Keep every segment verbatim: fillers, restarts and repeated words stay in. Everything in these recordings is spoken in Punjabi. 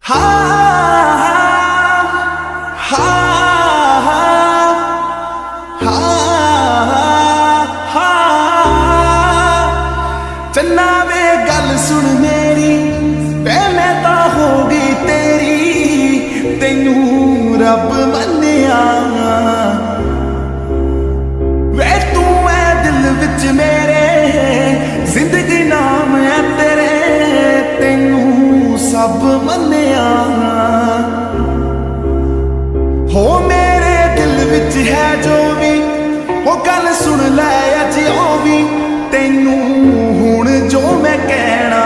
ਹਾ ਹਾ ਹਾ ਹਾ ਚੰਨਾ ਵੇ ਗੱਲ ਸੁਣ ਮੇਰੀ ਵੇ ਮੈਂ ਤਾਂ ਹੋ ਗਈ ਤੇਰੀ ਤੈਨੂੰ ਰੱਬ ਮੰਨਿਆ ਵੇ ਤੂੰ ਐ ਦਿਲ ਵਿੱਚ ਮੇਰੇ ਜ਼ਿੰਦਗੀ ਨਾਮ ਐ ਤੇਰੇ ਤੈਨੂੰ ਸਭ ਮੰਨਿਆ ਹੋ ਮੇਰੇ ਦਿਲ ਵਿੱਚ ਹੈ ਜੋ ਵੀ ਉਹ ਗੱਲ ਸੁਣ ਲੈ ਅੱਜ ਉਹ ਵੀ ਤੈਨੂੰ ਹੁਣ ਜੋ ਮੈਂ ਕਹਿਣਾ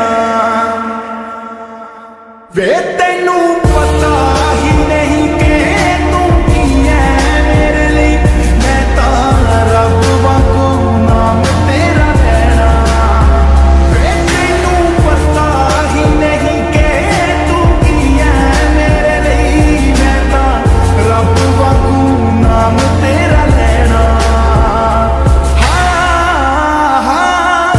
ਵੇ ਤੈਨੂੰ ਪਤਾ ਹੀ ਨਹੀਂ ਕਿ ਤੂੰ ਕੀ ਹੈ ਮੇਰੇ ਲਈ ਮੈਂ ਤਾਂ ਰੱਬ ਵਾਂਗੂ ਨਾਮ ਤੇਰਾ ਲੈਣਾ ਵੇ ਤੈਨੂੰ ਪਤਾ ਹੀ ਨਹੀਂ ਕਿ ਤੂੰ ਕੀ ਹੈ ਮੇਰੇ ਲਈ ਮੈਂ ਤਾਂ ਰੱਬ ਵਾਂਗੂ ਨਾਮ ਤੇਰਾ ਲੈਣਾ ਹਾਂ ਹਾਂ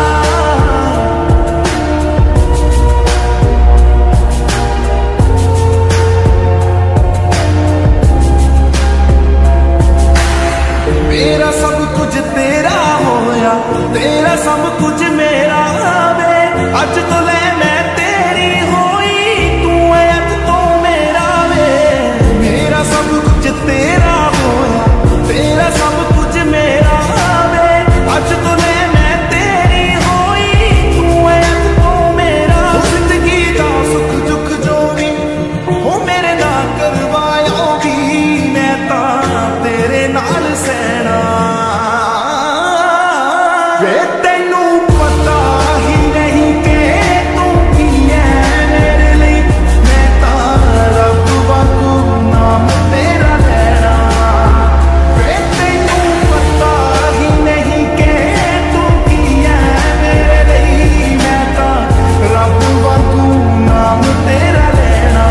ਮੇਰਾ ਸਭ ਕੁਝ ਤੇਰਾ ਹੋਇਆ ਤੇਰਾ ਸਭ ਕੁਝ ਮੇਰਾ ਵੇ ਅੱਜ ਤੋਂ ਲੈ ਮੈਂ ਤੇਰੀ ਹੋਈ ਤੂੰ ਐ ਅੱਜ ਤੋਂ ਮੇਰਾ ਵੇ ਮੇਰਾ ਸਭ ਕੁਝ ਤੇਰਾ ਹੋਇਆ ਤੇਰਾ ਸਭ ਕੁਝ ਮੇਰਾ ਵੇ ਅੱਜ ਤੋਂ ਲੈ ਮੈਂ ਤੇਰੀ ਹੋਈ ਤੂੰ ਐ ਅੱਜ ਤੋਂ ਮੇਰਾ ਜ਼ਿੰਦਗੀ ਦਾ ਸੁੱਖ ਦੁੱਖ ਜੋ ਵੀ ਹੋ ਮੇਰੇ ਨਾਲ ਕਰਵਾਇਆ ਵੀ ਮੈਂ ਤਾਂ ਤੇਰੇ ਨਾਲ ਸਹਿਣਾ ਵੇ ਤੈਨੂੰ ਪਤਾ ਹੀ ਨਹੀਂ ਕਿ ਤੂੰ ਕੀ ਹੈ ਮੇਰੇ ਲਈ ਮੈਂ ਤਾਂ ਰੱਬ ਵਾਂਗੂ ਨਾਮ ਤੇਰਾ ਲੈਣਾ ਵੇ ਤੈਨੂੰ ਪਤਾ ਹੀ ਨਹੀਂ ਕਿ ਤੂੰ ਕੀ ਹੈ ਮੇਰੇ ਲਈ ਮੈਂ ਤਾਂ ਰੱਬ ਵਾਂਗੂ ਨਾਮ ਤੇਰਾ ਲੈਣਾ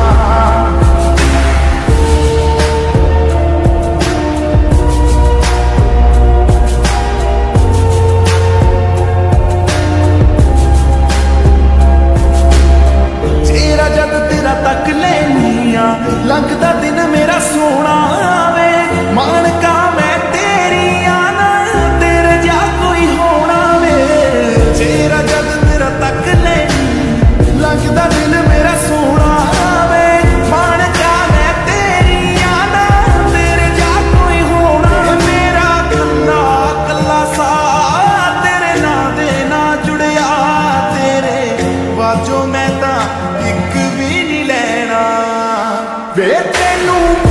ਤੇਰਾ ਜਦ ਤੇਰਾ ਤੱਕ ਲੈਨੀਆਂ ਲੰਘਦਾ ਦਿਨ ਮੇਰਾ ਸੋਹਣਾ ਵੇ ਮਾਨਕਾ ਮੈਂ ਤੇਰੀ ਆਨਾ ਤੇਰੇ ਜਾ ਕੋਈ ਹੋਣਾ ਵੇ ਤੇਰਾ ਜਦ ਤੇਰਾ ਤੱਕ ਲੈਨੀ ਲੰਘਦਾ ਦਿਨ ਮੇਰਾ ਸੋਹਣਾ ਵੇ ਮਾਨਕਾ ਮੈਂ ਤੇਰੀ ਆਨਾ ਤੇਰੇ ਜਾ ਕੋਈ ਹੋਣਾ ਮੇਰਾ ਕੱਲਾ ਕੱਲਾ ਸਾ ਤੇਰੇ ਨਾਂ ਦੇ ਨਾਲ ਜੁੜਿਆ ਤੇਰੇ ਬਾਝੋਂ ਮੈਂ ਤਾਂ ਇੱਕ ਵੀ ਨਹੀਂ ਲੈਣਾ ਵੇ ਤੈਨੂੰ